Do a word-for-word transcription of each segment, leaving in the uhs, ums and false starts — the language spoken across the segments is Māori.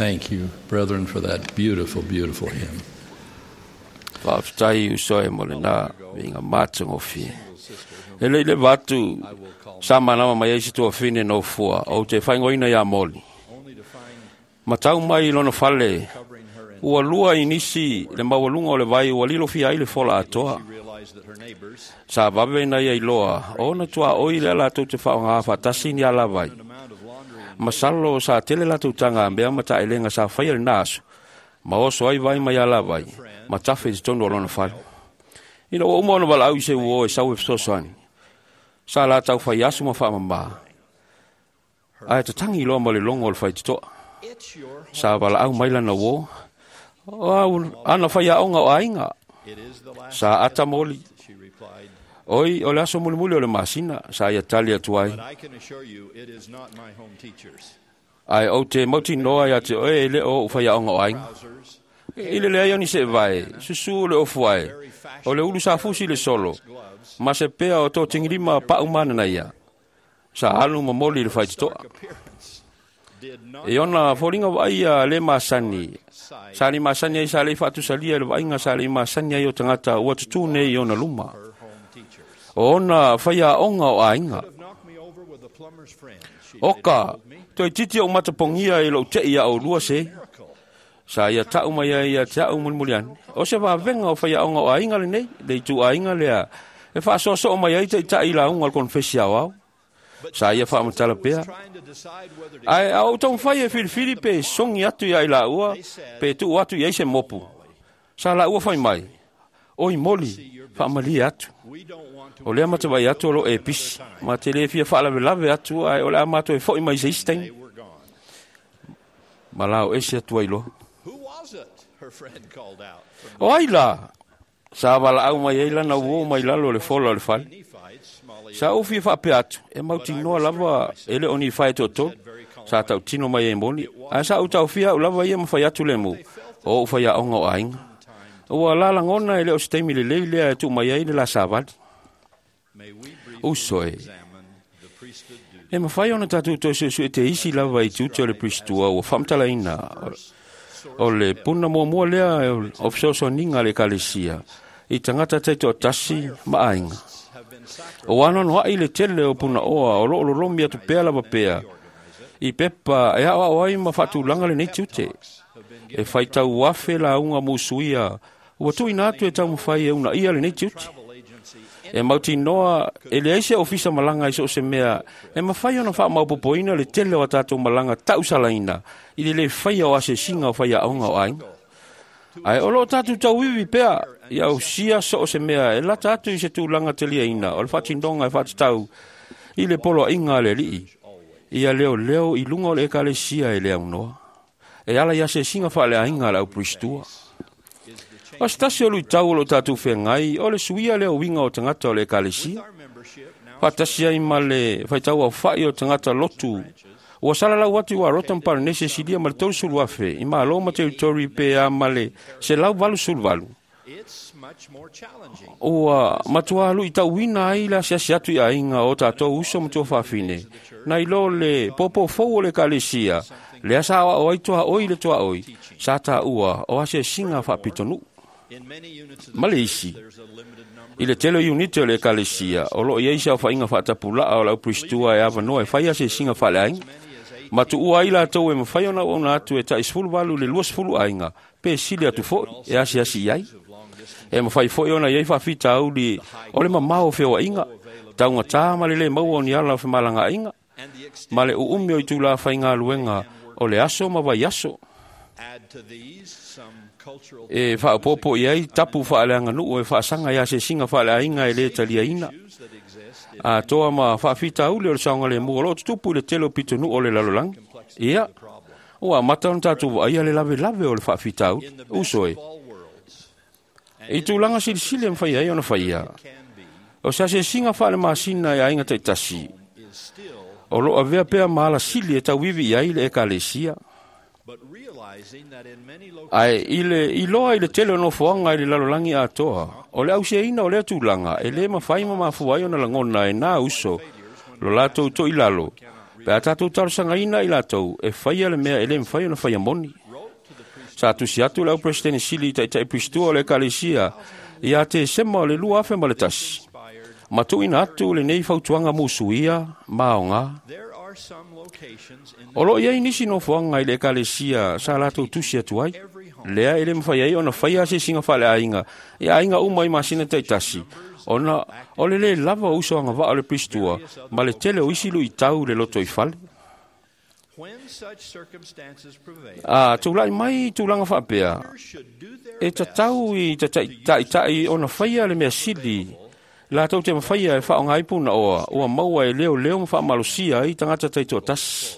Thank you, brethren, for that beautiful, beautiful hymn. Whaftai usoe mole na vinga matungo fi. Ele ile watu sama nama mai esi tua fine no fua o te whaingoina ya moli. Matau mai lono fale ua lua inisi le mawalunga o le vai ua lilo fia ile fola atoa. Sa babe na ia iloa o na tua oi le la tu te whaonga fatasi ni ala vai. Masalo sa tele la tu tanga ambea mata elenga sa whaia nasu. Ma oso ai vai mai ala vai. Ma tafe i tono lono fale. Ina o umono wala au se uo e sau e fsosani. Sa la tau whai asu ma wha mamba. Ai ta tangi loa ma le longo le whai titoa. Sa wala au maila na uo. O ana whai a onga o ainga. Sa ata moli. Oi, o le aso muli muli o le masina. Sa ia tali atuai. Ai o te mauti noa ia te oe le o whai a onga o ainga. Ile le aioni se vai. Susu le ofuai. O le ulu sa fusi le solo. Ma se pea o tō tingirima pa umana na ia. Sa alu ma moli le whai titoa. E ona whoringa wai a le masani. Sa le masani ai sa le whatu salia le wainga sa le masani ai o tangata ua tutu nei i ona luma. O ona whai a onga o ainga. Oka, toi titi o matapongia e lo te ia o lua se. Sa ia tau mai ia tau mulmulian. O se wa venga o whai a onga o ainga le nei. Le tu ainga lea. E wha so so mai ai te ta ila unga konfesi au au. Sa ia wha matala pea. Ai au tong whai e whiri pe songi atu ia ila ua. Pe tu atu ia se mopu. Sa la ua whai mai. Oi moli. Wha mali atu. O lea mata vai atu lo e pisi. Ma te le fia wha lave lave atu. Ai o lea mato e fhoi mai se isteng. Ma lao esi atu ai lo. O ai la. Sa wala au mai eila na uo mai lalo le fola le fali. Sa ufi wha pe atu. E mauti noa lava ele oni whae toto. Sa tau tino mai e moni. A sa utau fia u lava ia mawhai atu le mu. O ufai a onga o ainga. Ua lala ngona ele o stemi le leilea e tu mai eile la sa vali. Usoe. E mawhai ona tatu to se su e te isi lava i tuti o le pristua o whamtala ina. O le puna mua mua lea o fsoso ninga le kalesia. I tangata teito o tasi ma ainga. O wana noa i le tele o puna oa o lo lo lomi atu pea lava pea. I pepa e awa o ai ma fatu langa le nei tute. E fai tau wafe la unga musuia. Ua tu inatu e tau mwhai e una ia le nei tute. E mauti noa e le aise ofisa malanga iso se mea. E mawhai ona wha maupopoina le tele o tato malanga tau salaina. I le le whai o ase singa o whai a onga o ainga. Ai olo tatu tau wiwi pea. Ia o sia so o se mea. E la tatu i se tu langa telia ina. O le whatindonga e whatitau. I le polo inga le rii. Ia leo leo i lunga o le eka le sia e lea unoa. E ala ia se singa wha le ainga la upristua. O stasi o lui tau o lo tatu whengai. O le suia leo winga o tangata o le eka le sia. Whatasi ai ma le whaitau au whai o tangata lotu. Ua salala watu wa rotan para nese sidia ma le tau sulu afe. I ma alo ma territory pe a ma le se lau valu sulu valu. Ua matua alu i tau wina ai la sia siatu i ainga o tatou uso matua whawhine. Na ilo le popo fau o le kalesia. Le asa awa o ai toa oi le toa oi. Sa ta ua o ase singa whapitonu. Maleisi. I le telo unite o le kalesia. O lo iaisa o whainga whatapula o lau pristua e awa noa e whai ase singa whale ainga. Matu ua ila tau e mawhai ona o na atu e ta isfulu walu le luas fulu ainga. Pe sili atu fo e asi asi iai. E mawhai fo ona iai whawhita au li o le mamao whewa inga. Taunga tā ma le le maua o ni ala o whemalanga inga. Ma le uumi o i tūla whainga luenga o le aso ma vai aso. E whaapopo iai tapu whaaleanga nuu e whaasanga ia se singa whaale inga e le talia ina. A toa ma whaafita au le o le saunga le mua lo tutupu le telo pito nuu o le lalolang. Ia. Ua mata on tatu wa ia le lave lave o le whaafita au. Usoe. I tūlanga sili sili am whai ai ona whai ia. O sa se singa whaale maasina e ainga te tasi. O lo avea pea maala sili e tau wivi iai le eka le sia. Ai ile iloa ile tele no foanga ile lalolangi a toa. O le ausia ina o le tūlanga. E le mawhai ma mafuai ona langona e nā uso. Lo lato to ilalo. Pe a tātou tarusaga ina i lātou e whaia le mea e le mwhaia na whaia moni. Sa tusi atu lau Presidente Sili tai tai pristua o le kalesia ia te sema o le lua afe ma le tasi. Matu ina atu le nei fautuanga musuia maonga. O lo iai nisi no fuanga i le kalesia sa lātou tusi atu ai. Lea ele mwhaia i ona whaia se singa whale ainga. Ia ainga umai masina tai tasi. Ona o le le lava uso anga wa o le pristua ma le tele o isilu i tau le loto i fale. Ah, tūlai mai tūlanga whapea. E ta tau i ta tai tai ona whaia le mea sili. La tau te mawhaia e whao ngai puna oa. Ua maua e leo leo mwha malusia i tangata taito tasi.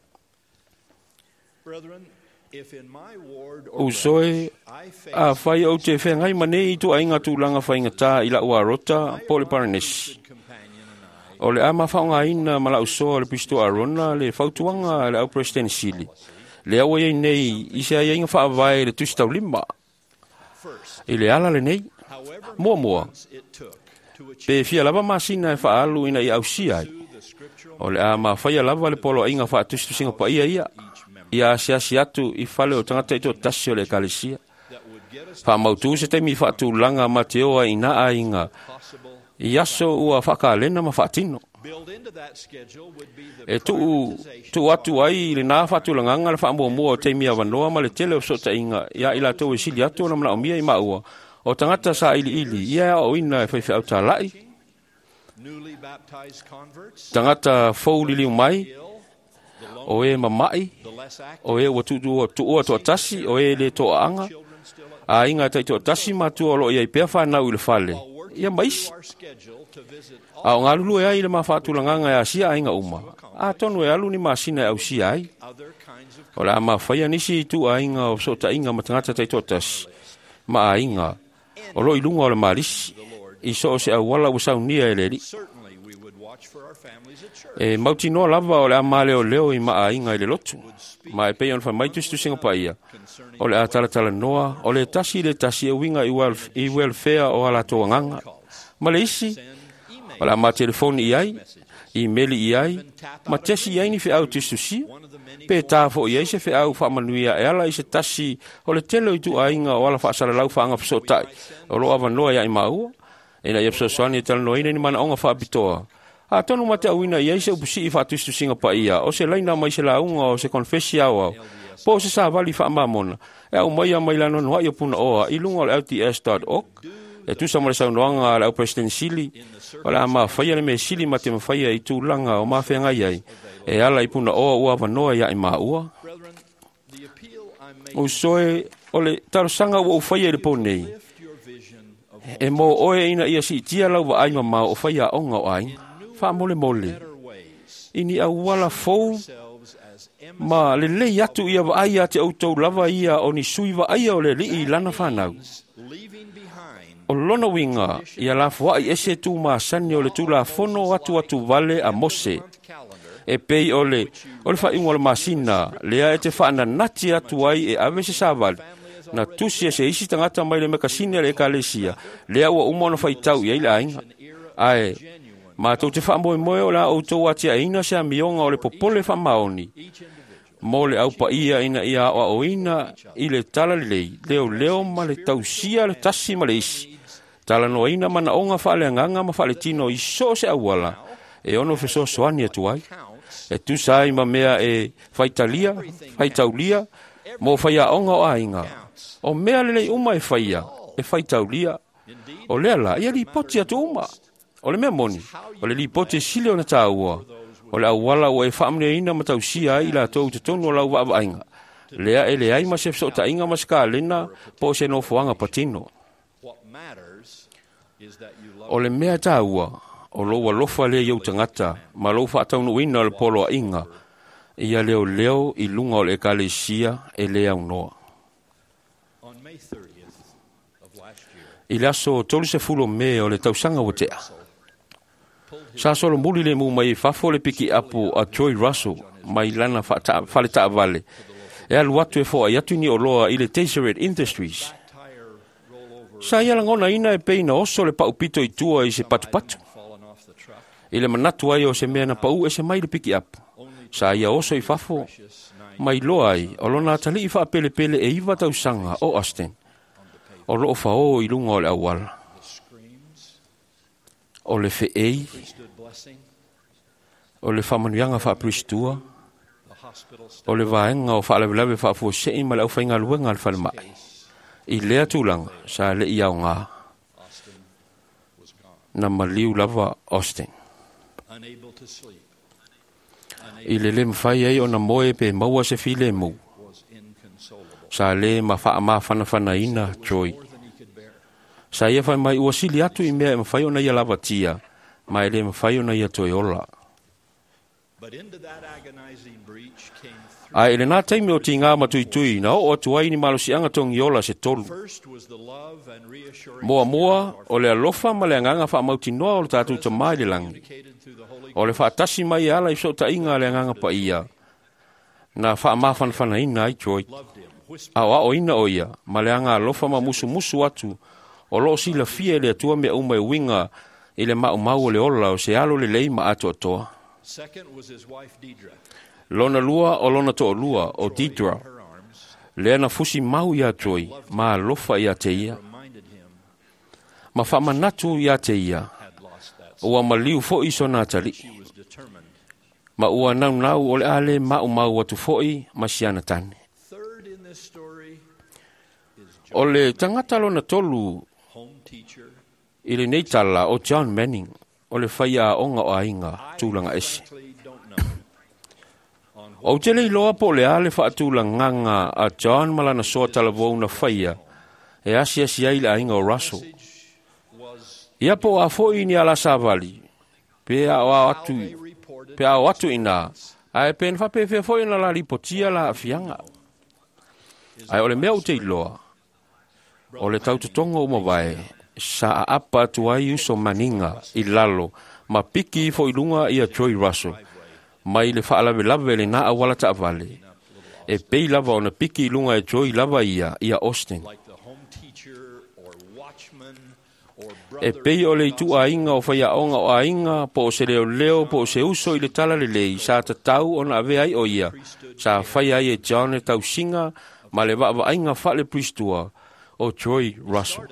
Usoe a whai au te whengai mane i tu ainga tūlanga whainga tā i la ua rota pole paranesi. O le ama whaonga ina mala usoa le pisto arona le whautuanga le au Presidente Sili. Le awa iei nei i se ai inga whaavai le tusi tau lima. I le ala le nei. Mua mua. Pe fia lava masina e whaalu ina i au siai. O le ama whaia lava le polo inga wha tusi tu singa pa ia ia. Ia si asi atu i whale o tangata ito tasi o le kalesia. Wha mautu se teimi whaatu langa mateoa ina a inga. I aso ua whakalena ma whaatino. E tu tu atu ai le nā whaatu langanga le whaamua mua o teimi a wanoa ma le tele o sota inga. Ia ila tau e sili atu na mana o mia i maua. O tangata sa ili ili. Ia o ina e whaiwhi au tā lai. Tangata fau lili mai. O e mamai. O e ua tu ua to atasi. O e le to anga. A inga tai to atasi ma tu o lo ia i pia whanau i le whale. Ia maisi. A o ngā lulu e ai le ma whaatulanganga e asia ainga uma. A tonu e alu ni masina e au si ai. O la ma whaia nisi tu a inga o sota inga ma tangata tai totas. Ma a inga. O lo ilunga o le marisi. I so o se au wala usau nia e leri. E mauti noa lava o le a ma leo leo i ma a inga i le lotu. Ma e pei on wha maitu stu singa pa ia. O le a tala tala noa. O le tasi le tasi e winga i welfare o ala toa nganga. Ma le isi. O le a ma telefoni i ai. I meli i ai. Ma tesi i ai ni fe au tistu si. Pe tafo i ai se fe au wha manuia e ala i se tasi. O le telo i tu a inga o ala wha asara lau wha anga fisotai. O lo awa noa ia i maua. E na iapso soani e tala noa ina ni mana onga wha apitoa. A tonu mate awina i ai se upusi i wha tistu singa pa ia. O se laina mai se launga o se konfesi au au. Po se sa vali wha mamona. E au mai a mai lano noa i opuna oa. I lunga o le L T S dot org. E tu sa mare sau noanga le au Presidente Sili. O le a maa whaia le me Sili ma te mawhaia i tū langa o maa whenga iai. E ala i puna oa ua wanoa ia i maa ua. O soe o le tarosanga ua uwhaia i le ponei. E mo oe ina ia si tia lau wa aima maa o whaia onga o ai. Wha mole mole. Ini au wala fau. Ma le lei atu ia wa aia te autou lava ia o ni sui wa aia o le li i lana whanau. O lona winga, ia la fua i ese tu ma sani o le tu la fono atu atu vale a mose. E pei o le, o le wha ingo le masina, lea e te whaana nati atu ai e ave se savali. Na tusi e se isi tangata mai le mekasini le ekalesia, lea ua umona whai tau i aile ainga. Ae, ma tau te wha moe moe o la autou ati a ina se a mionga o le popole wha maoni. Mo le au pa ia ina ia o o ina i le tala lei, leo leo ma le tausia le tasi ma le isi. Tala no ina mana onga whaale anganga ma whaale tino i so se awala. E ono fe so soani atu ai. E tu sai ma mea e whaitalia, whaitaulia, mo whaia onga o ainga. O mea lelei uma e whaia, e whaitaulia. O lea la, ia li poti atu uma. O le mea moni, o le li poti sile o na tāua. O le awala o e whaamne ina ma tausia i la tau te tonu o lau wa ainga. Lea e le ai ma se fsota inga ma ska lena po se no fuanga patino. O le mea tāua, o loa lofa lea iau tangata, ma lofa ataunu ina le polo a inga, ia leo leo i lunga o le ekalesia e lea unoa. I laso tolu se fulo me o le tausanga o tea. Sa solo muli le mu mai fafo le piki apu a Troy Russell, mai lana fale taa vale. E alu atu e fo a yatu ni o loa i le Tesseract Industries. Sa ia langona ina e peina oso le paupito i tua i se patu patu. I le manatu ai o se mea na pau e se mai le piki apu. Sa ia oso i fafo. Mai loa ai, o lona tali i wha pele pele e iwa tau sanga o Austin. O loo whao i lunga o le awala. O le fe ei. O le whamanuanga wha pristua. O le vaenga o wha alawelawe wha fua sei ma le au whainga luenga le whale mai. I lea tūlanga sa le i au ngā. Na maliu lava Austin. I le le mwhai ei o na moe pe maua se file mu. Sa le ma wha ma whana whana ina Joy. Sa ia whai mai ua sili atu i mea mwhai o na ia lava tia. Mai le mwhai o na ia toi ola. Ai le nā taimi o ti ngā matui tui na o atu ai ni malusi anga tongi ola se tolu. Moa moa o le alofa ma le anganga wha mauti noa o le tātou ta mai le langi. O le wha atasi mai ala i so ta inga le anganga pa ia. Na wha mawhan whana ina ai Joy. Au a o ina o ia, ma le anga alofa ma musu musu atu. O lo si la fia le atua mea umai winga i le mau mau o le ola o se alo le leima atu atoa. Lona lua o lona to lua o Deidra. Lea na fusi mau ia Joy, ma alofa ia te ia. Ma wha manatu ia te ia. Ua maliu fo iso nā tali. Ma ua nau nau o le ale mau mau atu foi ma siana tane. O le tangata lona tolu i le neitala o John Manning o le whaia onga o ainga tūlanga esi. O te lei loa po le ale whaatūlanga nganga a John malana soa talavou na whaia e asi asi ai le ainga o Russell. Ia po a foi ni ala savali pe a o atu pe a o atu ina ai pen fa pe fe foi na la ripotia la fianga. Ai ole mea o te loa. O le taututonga o mawai, sa a apa tuai uso maninga i lalo, ma piki fo i lunga i a Joy Russell, mai le whaalawe lawe le na awala ta avale. E pei lava o na piki i lunga e Joy lava ia, i a Austin. E pei o le itu a inga o whaia onga o a inga, po o se leo leo, po o se uso i le tala le lei, sa ta tau o na ave ai o ia, sa whaia i e John e tau singa, ma le wa wa inga wha le pristua, o Joy Russell.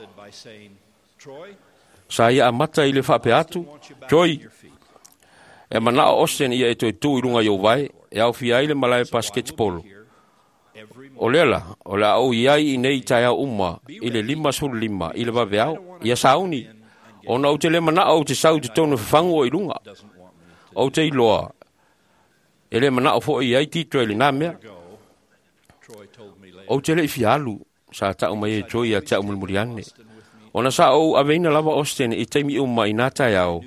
Sa ia amata i le whape atu, Joy, e mana o Austin ia e toi tū i runga i o vai, e au fia i le malai basket polo. O lela, o le au iai i nei tai au uma, i le lima sulu lima, i le wawe au, ia sauni. O na o te le mana au te sau te tonu whangu o i runga. O te iloa, e le mana o fo i ai titra i le nā mea. O te le i fialu, sa ta umai e Joy a te umulmuriane. Ona sa o aveina lava Austin i teimi uma i nata au.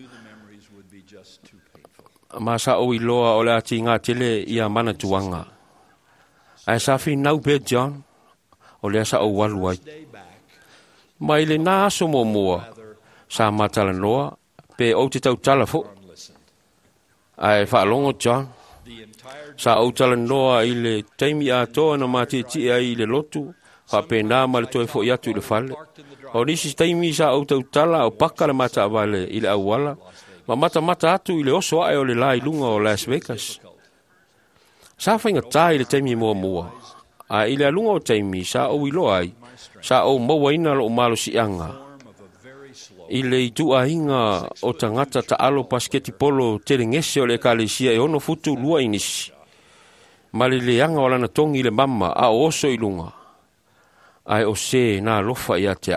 Ma sa o i loa o le ati ngā tele i a mana tuanga. Ai sa fi nau pe John, o le sa o walu ai. Ma i le nā aso mo mua, sa matala noa, pe o te tau tala fo. Ai whaalongo John, sa o tala noa i le teimi a toa na mati ti ai i le lotu, fa pe na mal to fo ya tu le fale o nisi taimi sa o tau tala o paka le mata vale i le awala ma mata mata atu i le oso ai o le lai lunga o Las Vegas sa fainga tai le taimi mo mo a i le lunga o taimi sa o i lo ai sa o mo waina lo malo si anga i le tu ainga o tangata ta alo basketi polo tele ngese o le kalesia e ono futu lua inisi ma le le anga wala na tongi le mama a oso i lunga ai o se na lofa ia tea.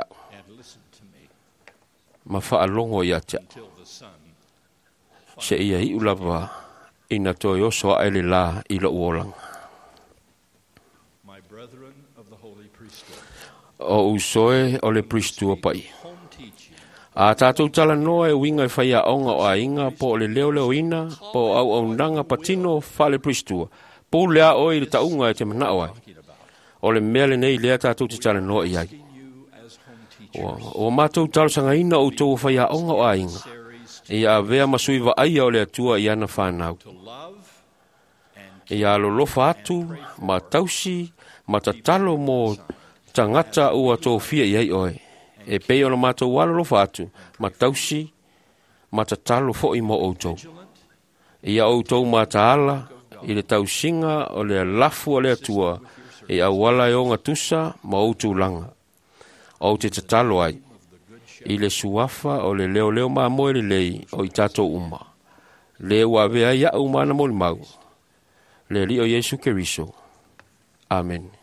Ma wha alongo ia tea. Se ia i ulava ina toi oso a ele la i lo uolang. O usoe o le pristua pai. A tātou tala noa e winga e whaia onga o a inga po le leo leo ina po au au nanga patino wha le pristua. Po lea oi le taunga e te manao ai. O le mele nei lea tātou te tala noa i ai. O mātou talo sanga ina o tō whaia onga o a inga. I a vea masui wa aia o le atua i ana whanau. I a lolofa atu, ma tausi, ma tatalo mo tangata ua tō fia i ai oe. E pei ona mātou wala lofa atu, ma tausi, ma tatalo fo i mo outou. I a outou ma taala, i le tausinga o le lafu o le atua e awala e o ngā tusa ma o tūlanga. O te tatalo ai, i le suafa o le leo leo maa moe le lei o i tato uma. Le wa vea ia umana mo le mau. Le li o Yesu Keriso. Amen.